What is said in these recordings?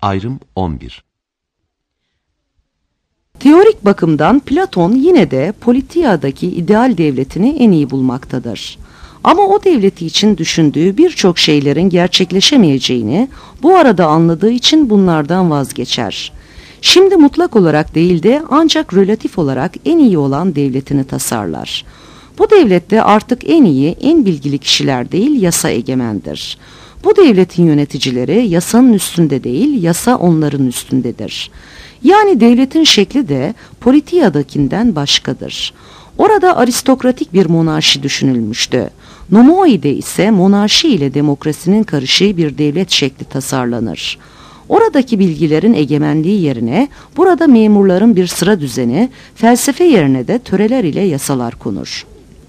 Ayrım 11. Teorik bakımdan Platon yine de Politia'daki ideal devletini en iyi bulmaktadır. Ama o devleti için düşündüğü birçok şeylerin gerçekleşemeyeceğini bu arada anladığı için bunlardan vazgeçer. Şimdi mutlak olarak değil de ancak relatif olarak en iyi olan devletini tasarlar. Bu devlette artık en iyi, en bilgili kişiler değil, yasa egemendir. Bu devletin yöneticileri yasanın üstünde değil, yasa onların üstündedir. Yani devletin şekli de Politia'dakinden başkadır. Orada aristokratik bir monarşi düşünülmüştü. Nomoide ise monarşi ile demokrasinin karışığı bir devlet şekli tasarlanır. Oradaki bilgilerin egemenliği yerine burada memurların bir sıra düzeni, felsefe yerine de töreler ile yasalar konur.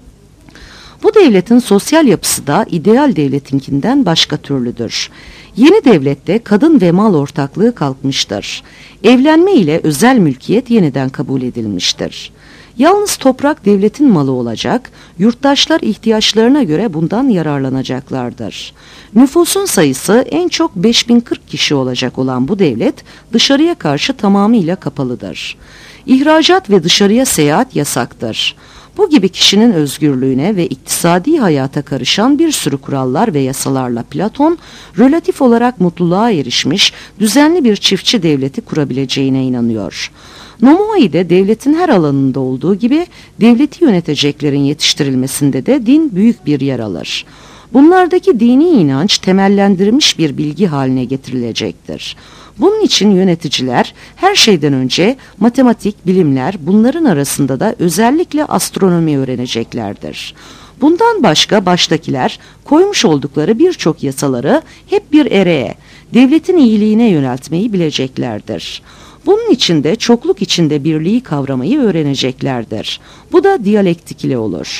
Bu devletin sosyal yapısı da ideal devletinkinden başka türlüdür. Yeni devlette kadın ve mal ortaklığı kalkmıştır. Evlenme ile özel mülkiyet yeniden kabul edilmiştir. Yalnız toprak devletin malı olacak, yurttaşlar ihtiyaçlarına göre bundan yararlanacaklardır. Nüfusun sayısı en çok 5040 kişi olacak olan bu devlet dışarıya karşı tamamıyla kapalıdır. İhracat ve dışarıya seyahat yasaktır. Bu gibi kişinin özgürlüğüne ve iktisadi hayata karışan bir sürü kurallar ve yasalarla Platon, relatif olarak mutluluğa erişmiş, düzenli bir çiftçi devleti kurabileceğine inanıyor. Nomoide devletin her alanında olduğu gibi devleti yöneteceklerin yetiştirilmesinde de din büyük bir yer alır. Bunlardaki dini inanç temellendirilmiş bir bilgi haline getirilecektir. Bunun için yöneticiler her şeyden önce matematik, bilimler, bunların arasında da özellikle astronomi öğreneceklerdir. Bundan başka baştakiler koymuş oldukları birçok yasaları hep bir ereğe, devletin iyiliğine yöneltmeyi bileceklerdir. Bunun için de çokluk içinde birliği kavramayı öğreneceklerdir. Bu da diyalektik ile olur.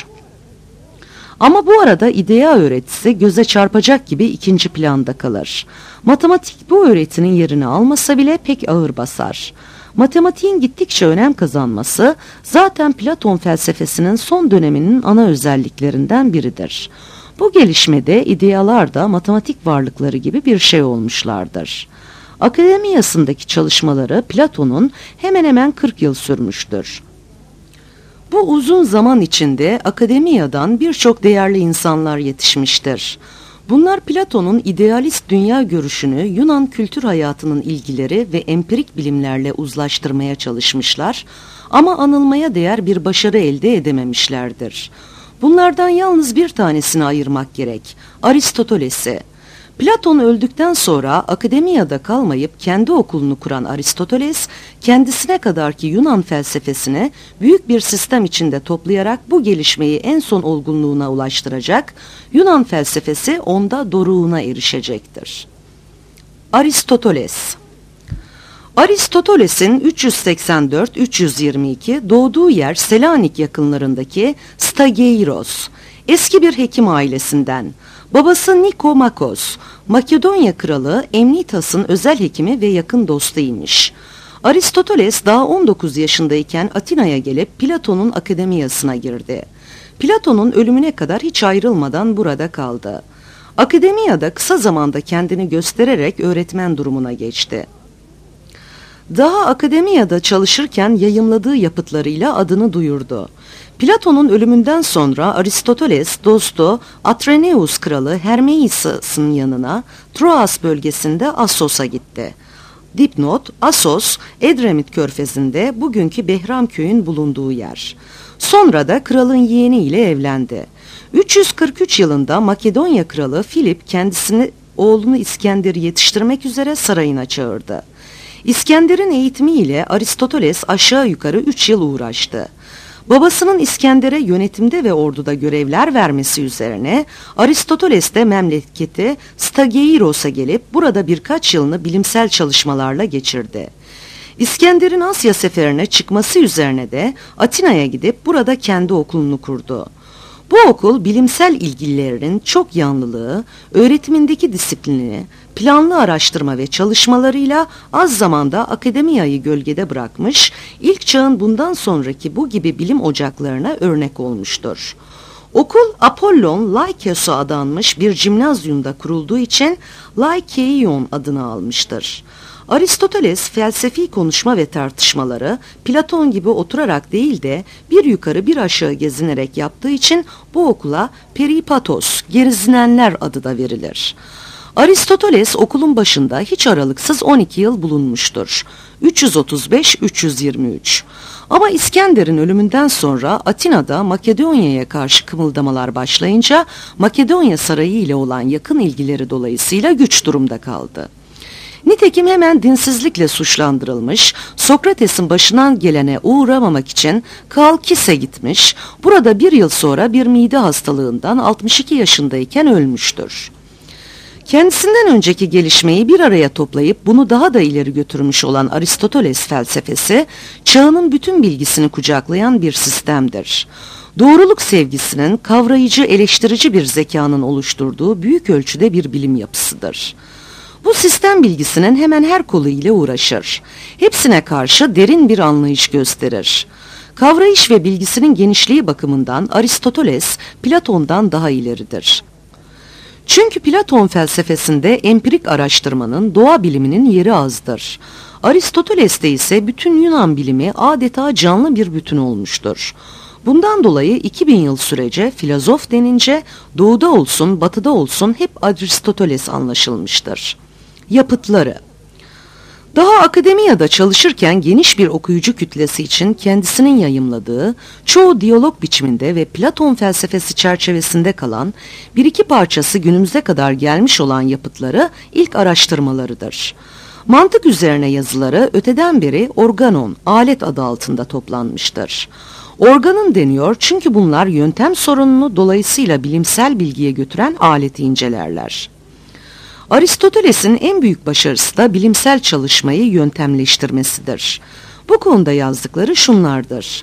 Ama bu arada idea öğretisi göze çarpacak gibi ikinci planda kalır. Matematik bu öğretinin yerini almasa bile pek ağır basar. Matematiğin gittikçe önem kazanması zaten Platon felsefesinin son döneminin ana özelliklerinden biridir. Bu gelişmede idealar da matematik varlıkları gibi bir şey olmuşlardır. Akademiyasındaki çalışmaları Platon'un hemen hemen 40 yıl sürmüştür. Bu uzun zaman içinde akademiyadan birçok değerli insanlar yetişmiştir. Bunlar Platon'un idealist dünya görüşünü Yunan kültür hayatının ilgileri ve empirik bilimlerle uzlaştırmaya çalışmışlar ama anılmaya değer bir başarı elde edememişlerdir. Bunlardan yalnız bir tanesini ayırmak gerek, Aristoteles'i. Platon öldükten sonra akademiyada kalmayıp kendi okulunu kuran Aristoteles, kendisine kadarki Yunan felsefesini büyük bir sistem içinde toplayarak bu gelişmeyi en son olgunluğuna ulaştıracak, Yunan felsefesi onda doruğuna erişecektir. Aristoteles'in 384-322 doğduğu yer Selanik yakınlarındaki Stageiros, eski bir hekim ailesinden. Babası Nikomakos, Makedonya kralı Emnitas'ın özel hekimi ve yakın dostuymuş. Aristoteles daha 19 yaşındayken Atina'ya gelip Platon'un akademiyasına girdi. Platon'un ölümüne kadar hiç ayrılmadan burada kaldı. Akademiyada kısa zamanda kendini göstererek öğretmen durumuna geçti. Daha akademiyada çalışırken yayımladığı yapıtlarıyla adını duyurdu. Platon'un ölümünden sonra Aristoteles dostu Atraneus kralı Hermeis'in yanına Troas bölgesinde Assos'a gitti. Dipnot: Assos, Edremit körfezinde bugünkü Behramköy'ün bulunduğu yer. Sonra da kralın yeğeni ile evlendi. 343 yılında Makedonya kralı Filip kendisini oğlunu İskender'i yetiştirmek üzere sarayına çağırdı. İskender'in eğitimiyle Aristoteles aşağı yukarı 3 yıl uğraştı. Babasının İskender'e yönetimde ve orduda görevler vermesi üzerine Aristoteles de memleketi Stageiros'a gelip burada birkaç yılını bilimsel çalışmalarla geçirdi. İskender'in Asya seferine çıkması üzerine de Atina'ya gidip burada kendi okulunu kurdu. Bu okul bilimsel ilgililerin çok yanlılığı, öğretimindeki disiplini, planlı araştırma ve çalışmalarıyla az zamanda akademiyayı gölgede bırakmış, ilk çağın bundan sonraki bu gibi bilim ocaklarına örnek olmuştur. Okul Apollon Laikos'a adanmış bir jimnazyumda kurulduğu için Laikeion adını almıştır. Aristoteles felsefi konuşma ve tartışmaları Platon gibi oturarak değil de bir yukarı bir aşağı gezinerek yaptığı için bu okula peripatos, gerizinenler adı da verilir. Aristoteles okulun başında hiç aralıksız 12 yıl bulunmuştur. 335-323. Ama İskender'in ölümünden sonra Atina'da Makedonya'ya karşı kımıldamalar başlayınca Makedonya Sarayı ile olan yakın ilgileri dolayısıyla güç durumda kaldı. Nitekim hemen dinsizlikle suçlandırılmış, Sokrates'in başından gelene uğramamak için Kalkis'e gitmiş, burada bir yıl sonra bir mide hastalığından 62 yaşındayken ölmüştür. Kendisinden önceki gelişmeyi bir araya toplayıp bunu daha da ileri götürmüş olan Aristoteles felsefesi, çağının bütün bilgisini kucaklayan bir sistemdir. Doğruluk sevgisinin kavrayıcı, eleştirici bir zekanın oluşturduğu büyük ölçüde bir bilim yapısıdır. Bu sistem bilgisinin hemen her kolu ile uğraşır. Hepsine karşı derin bir anlayış gösterir. Kavrayış ve bilgisinin genişliği bakımından Aristoteles, Platon'dan daha ileridir. Çünkü Platon felsefesinde empirik araştırmanın, doğa biliminin yeri azdır. Aristoteles'te ise bütün Yunan bilimi adeta canlı bir bütün olmuştur. Bundan dolayı 2000 yıl sürece filozof denince doğuda olsun batıda olsun hep Aristoteles anlaşılmıştır. Yapıtları. Daha akademiyada çalışırken geniş bir okuyucu kütlesi için kendisinin yayımladığı, çoğu diyalog biçiminde ve Platon felsefesi çerçevesinde kalan bir iki parçası günümüze kadar gelmiş olan yapıtları ilk araştırmalarıdır. Mantık üzerine yazıları öteden beri organon, alet adı altında toplanmıştır. Organın deniyor çünkü bunlar yöntem sorununu dolayısıyla bilimsel bilgiye götüren aleti incelerler. Aristoteles'in en büyük başarısı da bilimsel çalışmayı yöntemleştirmesidir. Bu konuda yazdıkları şunlardır.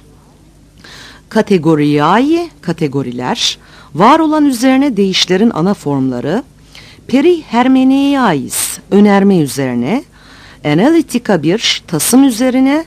Kategoriai, kategoriler, var olan üzerine değişlerin ana formları, perihermeneiais, önerme üzerine, analitika 1, tasım üzerine,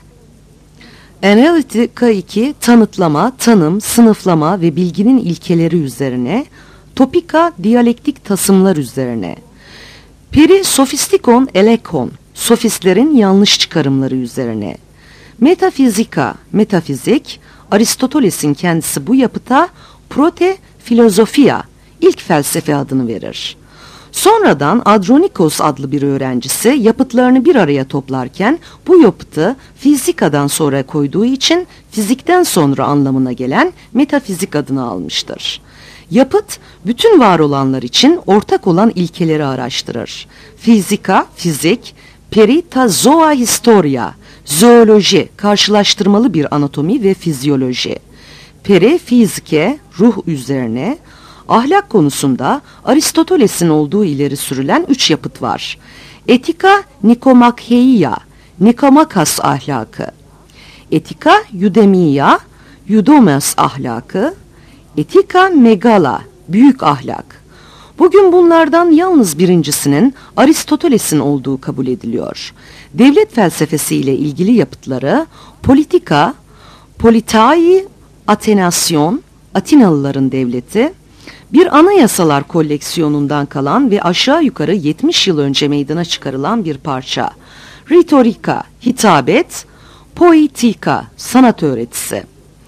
analitika 2, tanıtlama, tanım, sınıflama ve bilginin ilkeleri üzerine, topika, diyalektik tasımlar üzerine, peri sofistikon elekon, sofistlerin yanlış çıkarımları üzerine. Metafizika, metafizik, Aristoteles'in kendisi bu yapıta prote filozofia, ilk felsefe adını verir. Sonradan Andronikos adlı bir öğrencisi yapıtlarını bir araya toplarken bu yapıtı fizikadan sonra koyduğu için fizikten sonra anlamına gelen metafizik adını almıştır. Yapıt, bütün var olanlar için ortak olan ilkeleri araştırır. Fizika, fizik, perita zoa historia, zooloji, karşılaştırmalı bir anatomi ve fizyoloji. Peri, fizike, ruh üzerine, ahlak konusunda Aristoteles'in olduğu ileri sürülen 3 yapıt var. Etika, nikomakheia, nikomakas ahlakı. Etika, eudemia, eudomos ahlakı. Etika megala, büyük ahlak. Bugün bunlardan yalnız birincisinin Aristoteles'in olduğu kabul ediliyor. Devlet felsefesiyle ilgili yapıtları politika, politai, Atenasyon, Atinalıların devleti, bir anayasalar koleksiyonundan kalan ve aşağı yukarı 70 yıl önce meydana çıkarılan bir parça. Ritorika, hitabet, poetika, sanat öğretisi.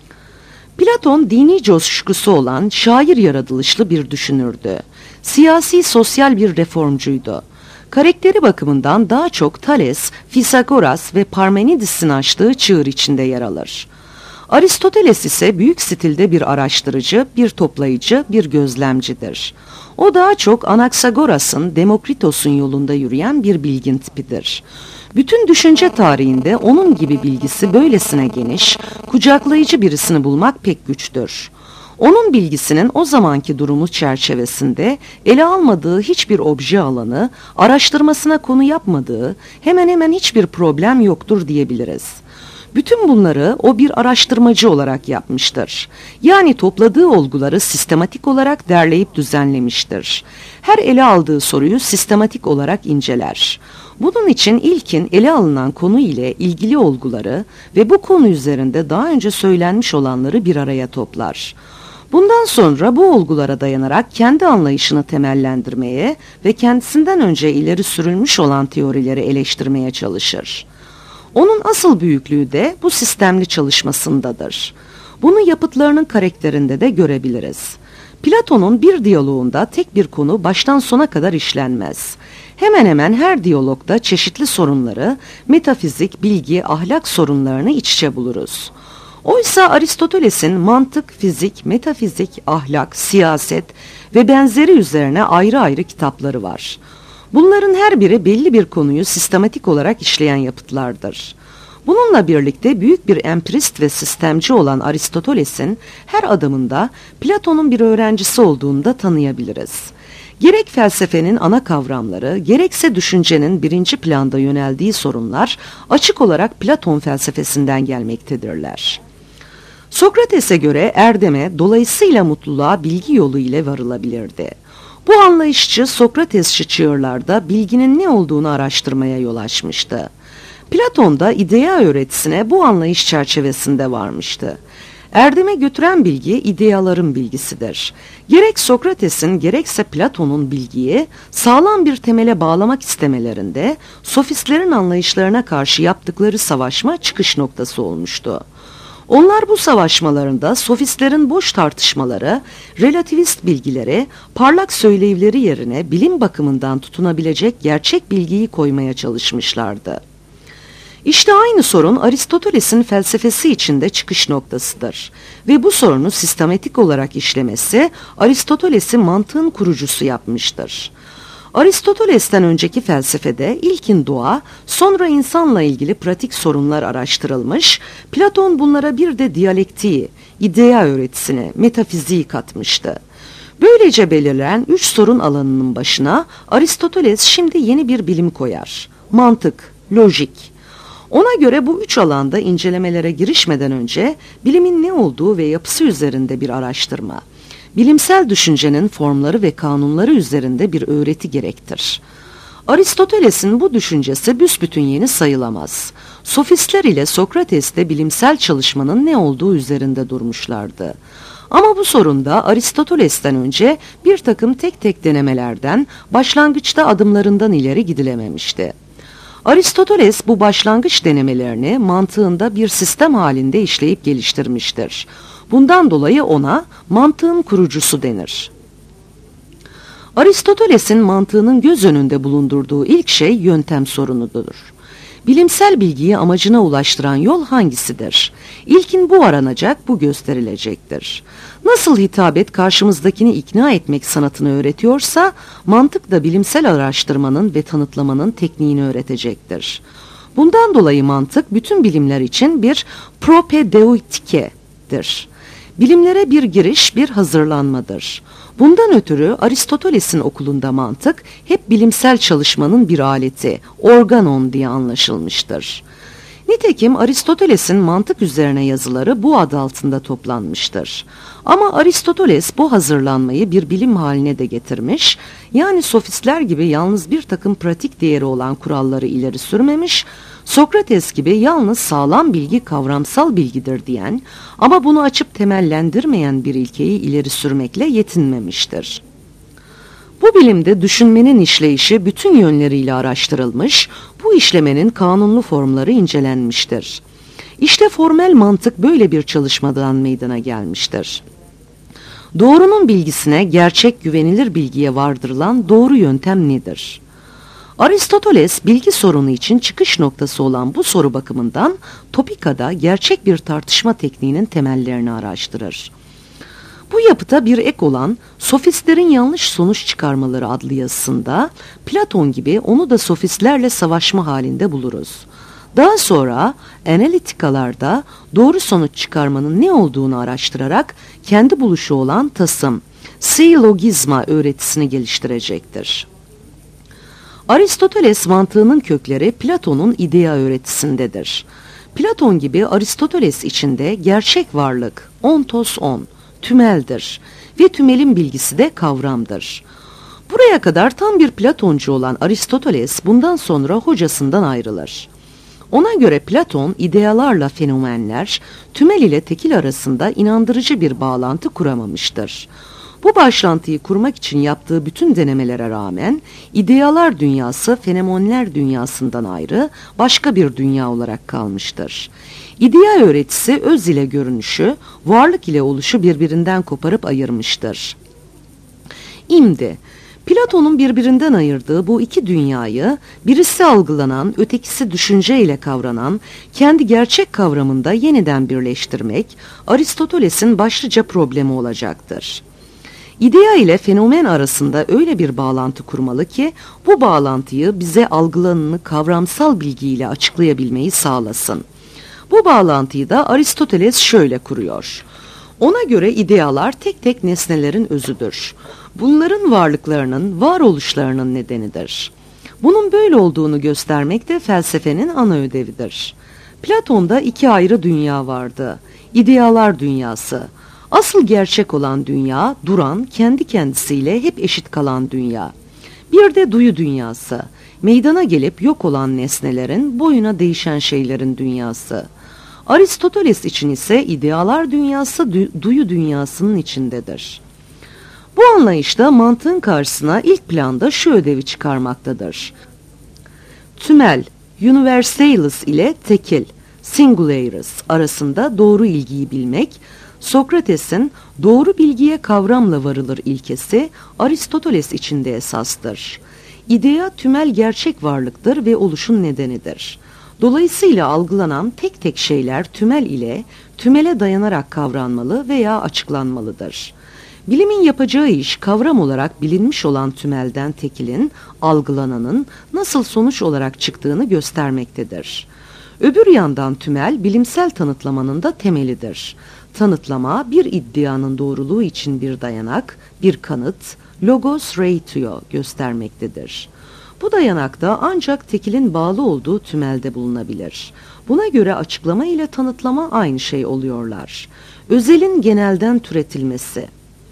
Platon dini coşkusu olan şair yaratılışlı bir düşünürdü. Siyasi sosyal bir reformcuydu. Karakteri bakımından daha çok Thales, Fisagoras ve Parmenidis'in açtığı çığır içinde yer alır. Aristoteles ise büyük stilde bir araştırıcı, bir toplayıcı, bir gözlemcidir. O daha çok Anaxagoras'ın, Demokritos'un yolunda yürüyen bir bilgin tipidir. Bütün düşünce tarihinde onun gibi bilgisi böylesine geniş, kucaklayıcı birisini bulmak pek güçtür. Onun bilgisinin o zamanki durumu çerçevesinde ele almadığı hiçbir obje alanı, araştırmasına konu yapmadığı hemen hemen hiçbir problem yoktur diyebiliriz. Bütün bunları o bir araştırmacı olarak yapmıştır. Yani topladığı olguları sistematik olarak derleyip düzenlemiştir. Her ele aldığı soruyu sistematik olarak inceler. Bunun için ilkin ele alınan konu ile ilgili olguları ve bu konu üzerinde daha önce söylenmiş olanları bir araya toplar. Bundan sonra bu olgulara dayanarak kendi anlayışını temellendirmeye ve kendisinden önce ileri sürülmüş olan teorileri eleştirmeye çalışır. Onun asıl büyüklüğü de bu sistemli çalışmasındadır. Bunu yapıtlarının karakterinde de görebiliriz. Platon'un bir diyaloğunda tek bir konu baştan sona kadar işlenmez. Hemen hemen her diyalogda çeşitli sorunları, metafizik, bilgi, ahlak sorunlarını iç içe buluruz. Oysa Aristoteles'in mantık, fizik, metafizik, ahlak, siyaset ve benzeri üzerine ayrı ayrı kitapları var. Bunların her biri belli bir konuyu sistematik olarak işleyen yapıtlardır. Bununla birlikte büyük bir empirist ve sistemci olan Aristoteles'in her adımında Platon'un bir öğrencisi olduğunu da tanıyabiliriz. Gerek felsefenin ana kavramları, gerekse düşüncenin birinci planda yöneldiği sorunlar açık olarak Platon felsefesinden gelmektedirler. Sokrates'e göre erdeme, dolayısıyla mutluluğa bilgi yolu ile varılabilirdi. Bu anlayışçı Sokratesçi çığırlarda bilginin ne olduğunu araştırmaya yol açmıştı. Platon da idea öğretisine bu anlayış çerçevesinde varmıştı. Erdeme götüren bilgi ideaların bilgisidir. Gerek Sokrates'in gerekse Platon'un bilgiyi sağlam bir temele bağlamak istemelerinde sofistlerin anlayışlarına karşı yaptıkları savaşma çıkış noktası olmuştu. Onlar bu savaşmalarında sofistlerin boş tartışmaları, relativist bilgileri, parlak söylevleri yerine bilim bakımından tutunabilecek gerçek bilgiyi koymaya çalışmışlardı. İşte aynı sorun Aristoteles'in felsefesi içinde çıkış noktasıdır ve bu sorunu sistematik olarak işlemesi Aristoteles'i mantığın kurucusu yapmıştır. Aristoteles'ten önceki felsefede ilkin doğa, sonra insanla ilgili pratik sorunlar araştırılmış, Platon bunlara bir de diyalektiği, idea öğretisini, metafiziği katmıştı. Böylece belirlenen 3 sorun alanının başına Aristoteles şimdi yeni bir bilim koyar: mantık, lojik. Ona göre bu 3 alanda incelemelere girişmeden önce bilimin ne olduğu ve yapısı üzerinde bir araştırma, bilimsel düşüncenin formları ve kanunları üzerinde bir öğreti gerektir. Aristoteles'in bu düşüncesi büsbütün yeni sayılamaz. Sofistler ile Sokrates de bilimsel çalışmanın ne olduğu üzerinde durmuşlardı. Ama bu sorunda Aristoteles'ten önce bir takım tek tek denemelerden, başlangıçta adımlarından ileri gidilememişti. Aristoteles bu başlangıç denemelerini mantığında bir sistem halinde işleyip geliştirmiştir. Bundan dolayı ona mantığın kurucusu denir. Aristoteles'in mantığının göz önünde bulundurduğu ilk şey yöntem sorunudur. Bilimsel bilgiyi amacına ulaştıran yol hangisidir? İlkin bu aranacak, bu gösterilecektir. Nasıl hitabet karşımızdakini ikna etmek sanatını öğretiyorsa, mantık da bilimsel araştırmanın ve tanıtlamanın tekniğini öğretecektir. Bundan dolayı mantık bütün bilimler için bir propedeutikedir. Bilimlere bir giriş, bir hazırlanmadır. Bundan ötürü Aristoteles'in okulunda mantık hep bilimsel çalışmanın bir aleti, organon diye anlaşılmıştır. Nitekim Aristoteles'in mantık üzerine yazıları bu adı altında toplanmıştır. Ama Aristoteles bu hazırlanmayı bir bilim haline de getirmiş, yani sofistler gibi yalnız bir takım pratik değeri olan kuralları ileri sürmemiş, Sokrates gibi yalnız sağlam bilgi kavramsal bilgidir diyen ama bunu açıp temellendirmeyen bir ilkeyi ileri sürmekle yetinmemiştir. Bu bilimde düşünmenin işleyişi bütün yönleriyle araştırılmış, bu işlemenin kanunlu formları incelenmiştir. İşte formel mantık böyle bir çalışmadan meydana gelmiştir. Doğrunun bilgisine, gerçek güvenilir bilgiye vardırılan doğru yöntem nedir? Aristoteles bilgi sorunu için çıkış noktası olan bu soru bakımından Topika'da gerçek bir tartışma tekniğinin temellerini araştırır. Bu yapıta bir ek olan Sofistlerin yanlış sonuç çıkarmaları adlı yazısında Platon gibi onu da sofistlerle savaşma halinde buluruz. Daha sonra analitikalarda doğru sonuç çıkarmanın ne olduğunu araştırarak kendi buluşu olan tasım, sillogizma öğretisini geliştirecektir. Aristoteles mantığının kökleri Platon'un idea öğretisindedir. Platon gibi Aristoteles içinde gerçek varlık, ontos on, tümeldir ve tümelin bilgisi de kavramdır. Buraya kadar tam bir Platoncu olan Aristoteles bundan sonra hocasından ayrılır. Ona göre Platon, idealarla fenomenler, tümel ile tekil arasında inandırıcı bir bağlantı kuramamıştır. Bu başlantıyı kurmak için yaptığı bütün denemelere rağmen, idealar dünyası fenomenler dünyasından ayrı başka bir dünya olarak kalmıştır. İdeal öğretisi öz ile görünüşü, varlık ile oluşu birbirinden koparıp ayırmıştır. İmdi, Platon'un birbirinden ayırdığı bu iki dünyayı, birisi algılanan, ötekisi düşünce ile kavranan, kendi gerçek kavramında yeniden birleştirmek, Aristoteles'in başlıca problemi olacaktır. İdea ile fenomen arasında öyle bir bağlantı kurmalı ki, bu bağlantıyı bize algılananı kavramsal bilgiyle açıklayabilmeyi sağlasın. Bu bağlantıyı da Aristoteles şöyle kuruyor. Ona göre idealar tek tek nesnelerin özüdür. Bunların varlıklarının, varoluşlarının nedenidir. Bunun böyle olduğunu göstermek de felsefenin ana ödevidir. Platon'da iki ayrı dünya vardı. İdealar dünyası. Asıl gerçek olan dünya, duran, kendi kendisiyle hep eşit kalan dünya. Bir de duyu dünyası. Meydana gelip yok olan nesnelerin, boyuna değişen şeylerin dünyası. Aristoteles için ise idealar dünyası duyu dünyasının içindedir. Bu anlayışta mantığın karşısına ilk planda şu ödevi çıkarmaktadır. Tümel, universalis ile tekil, singularis arasında doğru ilgiyi bilmek, Sokrates'in doğru bilgiye kavramla varılır ilkesi Aristoteles için de esastır. İdea tümel gerçek varlıktır ve oluşun nedenidir. Dolayısıyla algılanan tek tek şeyler tümel ile tümele dayanarak kavranmalı veya açıklanmalıdır. Bilimin yapacağı iş kavram olarak bilinmiş olan tümelden tekilin, algılananın nasıl sonuç olarak çıktığını göstermektedir. Öbür yandan tümel bilimsel tanıtlamanın da temelidir. Tanıtlama bir iddianın doğruluğu için bir dayanak, bir kanıt, logos ratio göstermektedir. Bu dayanakta ancak tekilin bağlı olduğu tümelde bulunabilir. Buna göre açıklama ile tanıtlama aynı şey oluyorlar. Özelin genelden türetilmesi.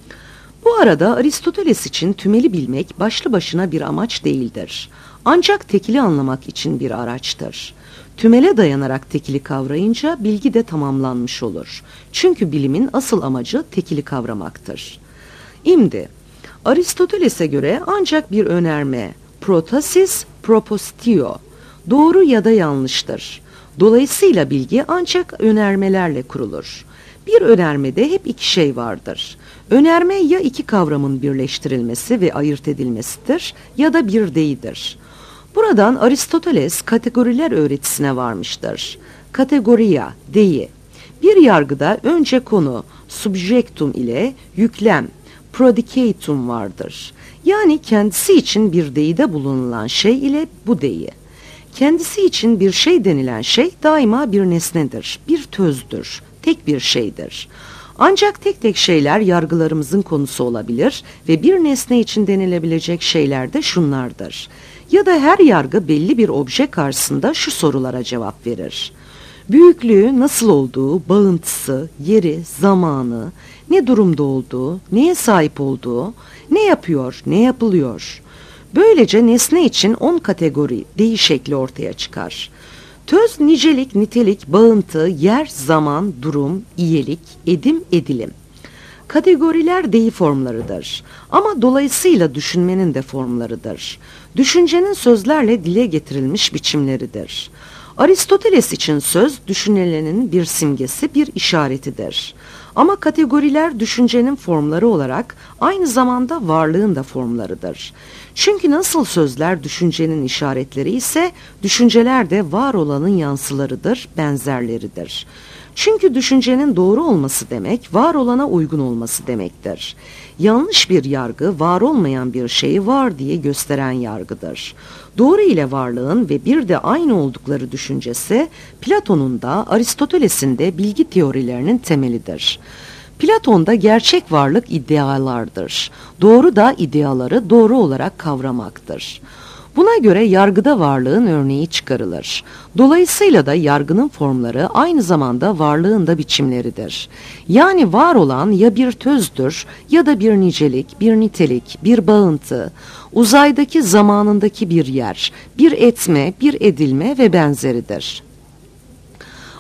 Bu arada Aristoteles için tümeli bilmek başlı başına bir amaç değildir. Ancak tekili anlamak için bir araçtır. Tümele dayanarak tekili kavrayınca bilgi de tamamlanmış olur. Çünkü bilimin asıl amacı tekili kavramaktır. İmdi, Aristoteles'e göre ancak bir önerme, protasis propositio, doğru ya da yanlıştır. Dolayısıyla bilgi ancak önermelerle kurulur. Bir önermede hep iki şey vardır. Önerme ya iki kavramın birleştirilmesi ve ayırt edilmesidir ya da bir değildir. Buradan Aristoteles kategoriler öğretisine varmıştır. Kategoria, deyi. Bir yargıda önce konu, subjectum ile yüklem, predicatum vardır. Yani kendisi için bir deyide bulunulan şey ile bu deyi. Kendisi için bir şey denilen şey daima bir nesnedir, bir tözdür, tek bir şeydir. Ancak tek tek şeyler yargılarımızın konusu olabilir ve bir nesne için denilebilecek şeyler de şunlardır. Ya da her yargı belli bir obje karşısında şu sorulara cevap verir. Büyüklüğü, nasıl olduğu, bağıntısı, yeri, zamanı, ne durumda olduğu, neye sahip olduğu, ne yapıyor, ne yapılıyor. Böylece nesne için 10 kategori, deyi şekli ortaya çıkar. Töz, nicelik, nitelik, bağıntı, yer, zaman, durum, iyelik, edim, edilim. Kategoriler deyi formlarıdır. Ama dolayısıyla düşünmenin de formlarıdır. Düşüncenin sözlerle dile getirilmiş biçimleridir. Aristoteles için söz, düşünülenin bir simgesi, bir işaretidir. Ama kategoriler düşüncenin formları olarak aynı zamanda varlığın da formlarıdır. Çünkü nasıl sözler düşüncenin işaretleri ise düşünceler de var olanın yansılarıdır, benzerleridir. Çünkü düşüncenin doğru olması demek, var olana uygun olması demektir. Yanlış bir yargı, var olmayan bir şeyi var diye gösteren yargıdır. Doğru ile varlığın ve bir de aynı oldukları düşüncesi, Platon'un da Aristoteles'in de bilgi teorilerinin temelidir. Platon'da gerçek varlık idealardır. Doğru da ideaları doğru olarak kavramaktır. Buna göre yargıda varlığın örneği çıkarılır. Dolayısıyla da yargının formları aynı zamanda varlığın da biçimleridir. Yani var olan ya bir tözdür ya da bir nicelik, bir nitelik, bir bağıntı, uzaydaki zamanındaki bir yer, bir etme, bir edilme ve benzeridir.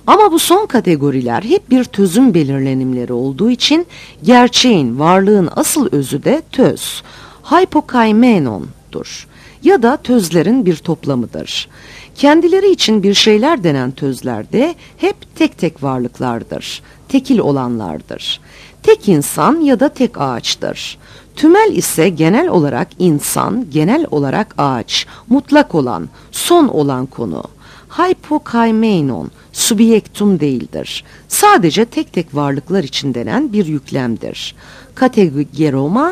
Ama bu son kategoriler hep bir tözün belirlenimleri olduğu için gerçeğin, varlığın asıl özü de töz, hypokaimenon'dur ya da tözlerin bir toplamıdır. Kendileri için bir şeyler denen tözler de hep tek tek varlıklardır, tekil olanlardır. Tek insan ya da tek ağaçtır. Tümel ise genel olarak insan, genel olarak ağaç, mutlak olan, son olan konu. Hypokaimenon, subjektum değildir. Sadece tek tek varlıklar için denen bir yüklemdir. Kategeroma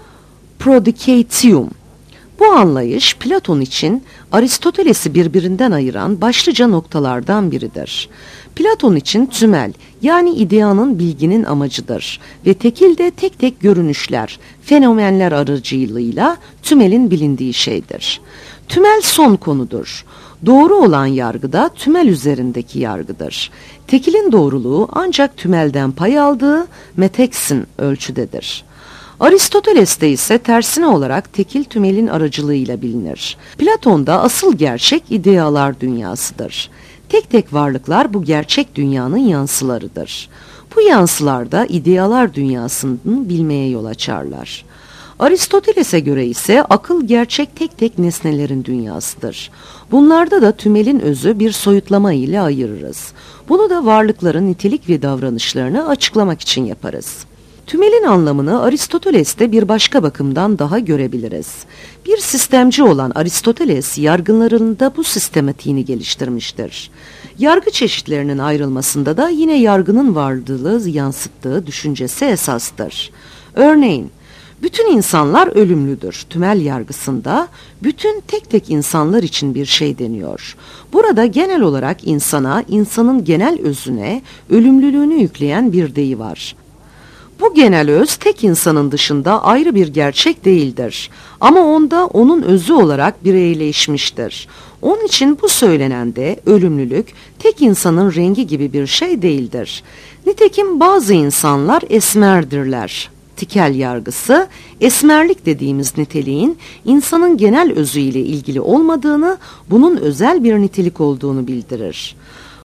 prodicatium. Bu anlayış Platon için Aristoteles'i birbirinden ayıran başlıca noktalardan biridir. Platon için tümel yani ideanın bilginin amacıdır ve tekil de tek tek görünüşler, fenomenler aracılığıyla tümelin bilindiği şeydir. Tümel son konudur. Doğru olan yargı da tümel üzerindeki yargıdır. Tekilin doğruluğu ancak tümelden pay aldığı meteksin ölçüdedir. Aristoteles'te ise tersine olarak tekil tümelin aracılığıyla bilinir. Platon'da asıl gerçek idealar dünyasıdır. Tek tek varlıklar bu gerçek dünyanın yansılarıdır. Bu yansılar da idealar dünyasını bilmeye yol açarlar. Aristoteles'e göre ise akıl gerçek tek tek nesnelerin dünyasıdır. Bunlarda da tümelin özü bir soyutlama ile ayırırız. Bunu da varlıkların nitelik ve davranışlarını açıklamak için yaparız. Tümelin anlamını Aristoteles'te bir başka bakımdan daha görebiliriz. Bir sistemci olan Aristoteles yargılarında bu sistematiğini geliştirmiştir. Yargı çeşitlerinin ayrılmasında da yine yargının varlığı yansıttığı düşüncesi esastır. Örneğin, bütün insanlar ölümlüdür. Tümel yargısında bütün tek tek insanlar için bir şey deniyor. Burada genel olarak insana, insanın genel özüne ölümlülüğünü yükleyen bir deyim var. Bu genel öz tek insanın dışında ayrı bir gerçek değildir. Ama onda onun özü olarak bireyleşmiştir. Onun için bu söylenen de ölümlülük tek insanın rengi gibi bir şey değildir. Nitekim bazı insanlar esmerdirler. Tikel yargısı, esmerlik dediğimiz niteliğin insanın genel özüyle ilgili olmadığını, bunun özel bir nitelik olduğunu bildirir.